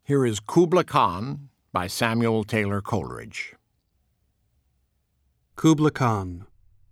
Here is Kubla Khan by Samuel Taylor Coleridge. Kubla Khan.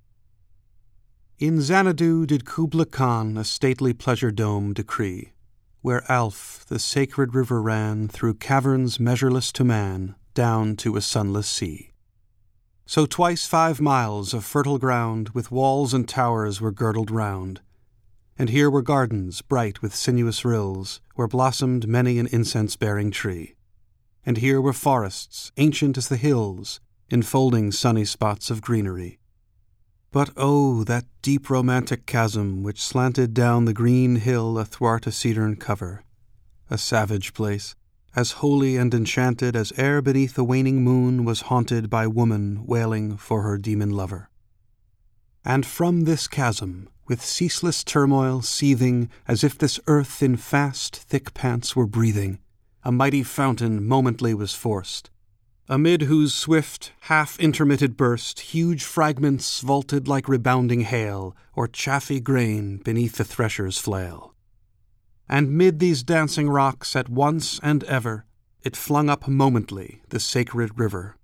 In Xanadu did Kubla Khan a stately pleasure dome decree, where Alph, the sacred river, ran through caverns measureless to man, down to a sunless sea. So twice 5 miles of fertile ground with walls and towers were girdled round, and here were gardens bright with sinuous rills, where blossomed many an incense-bearing tree. And here were forests, ancient as the hills, enfolding sunny spots of greenery. But oh, that deep romantic chasm which slanted down the green hill athwart a cedarn cover, a savage place, as holy and enchanted as ere beneath the waning moon was haunted by woman wailing for her demon lover. And from this chasm, with ceaseless turmoil seething, as if this earth in fast, thick pants were breathing, a mighty fountain momently was forced, amid whose swift, half-intermitted burst huge fragments vaulted like rebounding hail, or chaffy grain beneath the thresher's flail. And mid these dancing rocks at once and ever, it flung up momently the sacred river.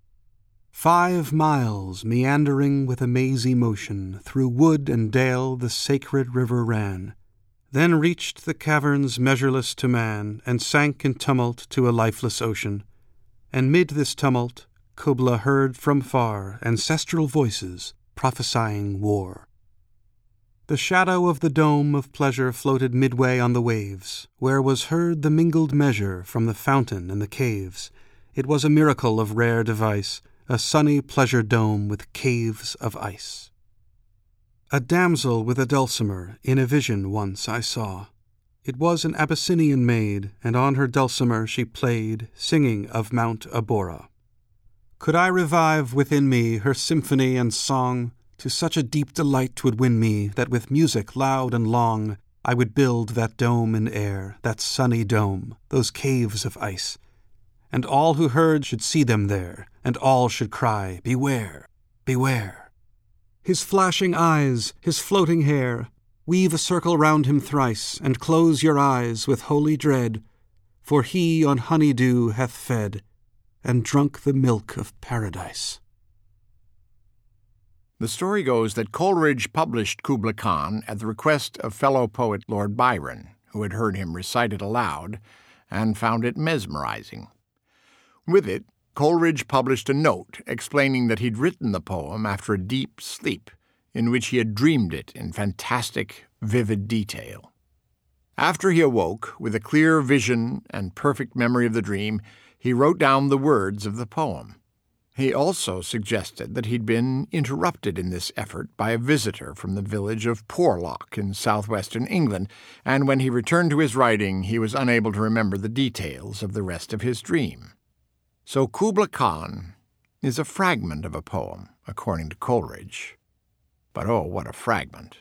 5 miles, meandering with a mazy motion, through wood and dale the sacred river ran, then reached the caverns measureless to man, and sank in tumult to a lifeless ocean. And mid this tumult, Kubla heard from far ancestral voices prophesying war. The shadow of the dome of pleasure floated midway on the waves, where was heard the mingled measure from the fountain and the caves. It was a miracle of rare device, a sunny pleasure dome with caves of ice. A damsel with a dulcimer in a vision once I saw. It was an Abyssinian maid, and on her dulcimer she played, singing of Mount Abora. Could I revive within me her symphony and song, to such a deep delight 'twould win me, that with music loud and long I would build that dome in air, that sunny dome, those caves of ice, and all who heard should see them there, and all should cry, "Beware, beware!" His flashing eyes, his floating hair, weave a circle round him thrice, and close your eyes with holy dread, for he on honey-dew hath fed, and drunk the milk of paradise. The story goes that Coleridge published Kubla Khan at the request of fellow poet Lord Byron, who had heard him recite it aloud and found it mesmerizing. With it, Coleridge published a note explaining that he'd written the poem after a deep sleep, in which he had dreamed it in fantastic, vivid detail. After he awoke, with a clear vision and perfect memory of the dream, he wrote down the words of the poem. He also suggested that he'd been interrupted in this effort by a visitor from the village of Porlock in southwestern England, and when he returned to his writing, he was unable to remember the details of the rest of his dream. So Kubla Khan is a fragment of a poem, according to Coleridge. But oh, what a fragment.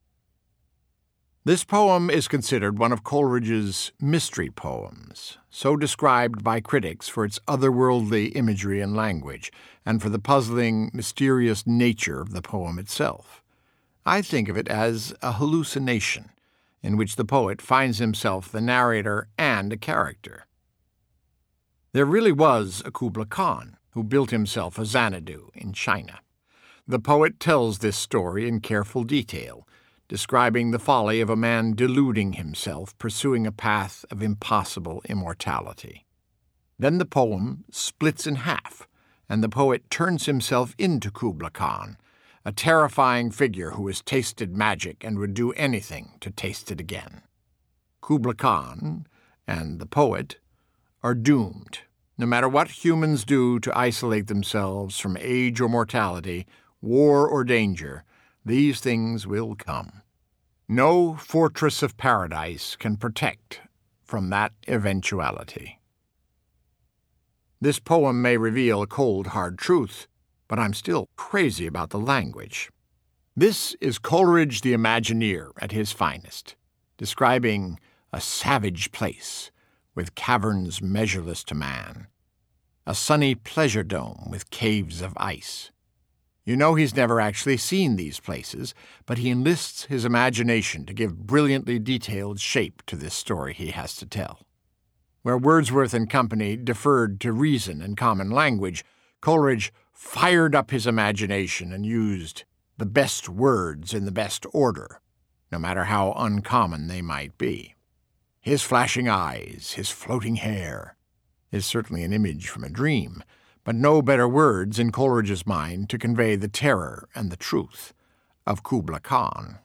This poem is considered one of Coleridge's mystery poems, so described by critics for its otherworldly imagery and language, and for the puzzling, mysterious nature of the poem itself. I think of it as a hallucination, in which the poet finds himself the narrator and a character. There really was a Kubla Khan who built himself a Xanadu in China. The poet tells this story in careful detail, describing the folly of a man deluding himself, pursuing a path of impossible immortality. Then the poem splits in half, and the poet turns himself into Kubla Khan, a terrifying figure who has tasted magic and would do anything to taste it again. Kubla Khan and the poet are doomed. No matter what humans do to isolate themselves from age or mortality, war or danger, these things will come. No fortress of paradise can protect from that eventuality. This poem may reveal a cold, hard truth, but I'm still crazy about the language. This is Coleridge the Imagineer at his finest, describing a savage place with caverns measureless to man, a sunny pleasure dome with caves of ice. You know he's never actually seen these places, but he enlists his imagination to give brilliantly detailed shape to this story he has to tell. Where Wordsworth and company deferred to reason and common language, Coleridge fired up his imagination and used the best words in the best order, no matter how uncommon they might be. His flashing eyes, his floating hair, is certainly an image from a dream, but no better words in Coleridge's mind to convey the terror and the truth of Kubla Khan.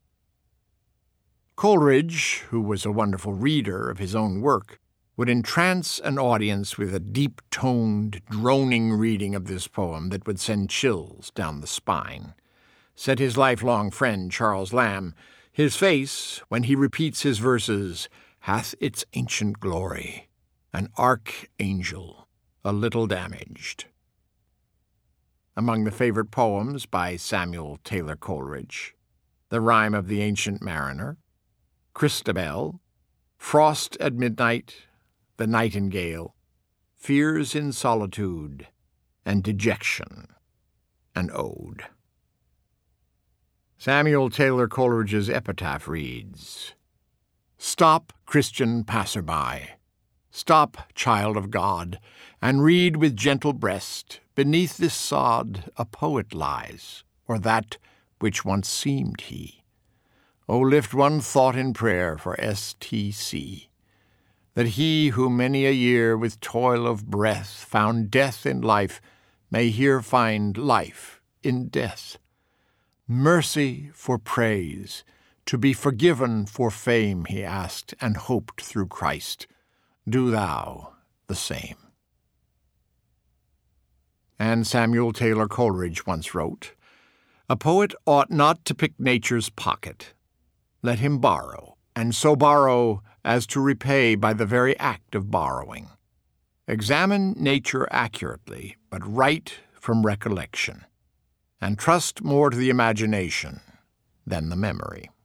Coleridge, who was a wonderful reader of his own work, would entrance an audience with a deep-toned, droning reading of this poem that would send chills down the spine. Said his lifelong friend Charles Lamb, "His face, when he repeats his verses, hath its ancient glory, an archangel, a little damaged." Among the favorite poems by Samuel Taylor Coleridge, The Rime of the Ancient Mariner, Christabel, Frost at Midnight, The Nightingale, Fears in Solitude, and Dejection, an Ode. Samuel Taylor Coleridge's epitaph reads, "Stop, Christian passer-by, stop, child of God, and read with gentle breast, beneath this sod a poet lies, or that which once seemed he. O lift one thought in prayer for S.T.C., that he who many a year with toil of breath found death in life may here find life in death. Mercy for praise, to be forgiven for fame, he asked and hoped through Christ. Do thou the same." And Samuel Taylor Coleridge once wrote, "A poet ought not to pick nature's pocket. Let him borrow, and so borrow as to repay by the very act of borrowing. Examine nature accurately, but write from recollection, and trust more to the imagination than the memory."